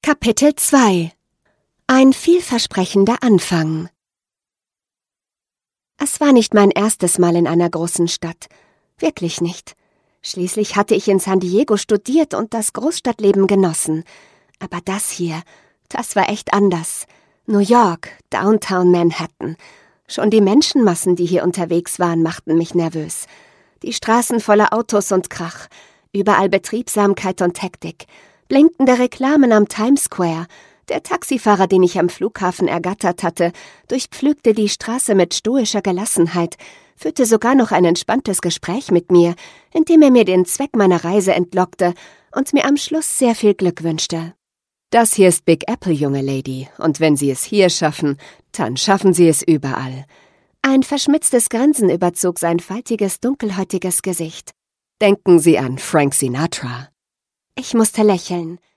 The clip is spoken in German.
Kapitel 2 – Ein vielversprechender Anfang. Es war nicht mein erstes Mal in einer großen Stadt. Wirklich nicht. Schließlich hatte ich in San Diego studiert und das Großstadtleben genossen. Aber das hier, das war echt anders. New York, Downtown Manhattan. Schon die Menschenmassen, die hier unterwegs waren, machten mich nervös. Die Straßen voller Autos und Krach. Überall Betriebsamkeit und Hektik. Blinkende Reklamen am Times Square. Der Taxifahrer, den ich am Flughafen ergattert hatte, durchpflügte die Straße mit stoischer Gelassenheit, führte sogar noch ein entspanntes Gespräch mit mir, indem er mir den Zweck meiner Reise entlockte und mir am Schluss sehr viel Glück wünschte. »Das hier ist Big Apple, junge Lady, und wenn Sie es hier schaffen, dann schaffen Sie es überall.« Ein verschmitztes Grinsen überzog sein faltiges, dunkelhäutiges Gesicht. »Denken Sie an Frank Sinatra.« Ich musste lächeln.